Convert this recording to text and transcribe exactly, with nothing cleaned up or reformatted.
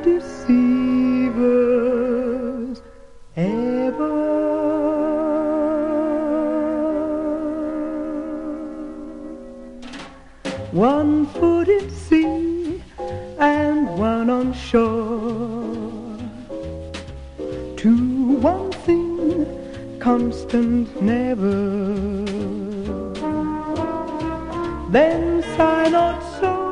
deceivers ever. One foot in sea and one on shore, to one thing constant never. Then sigh not so,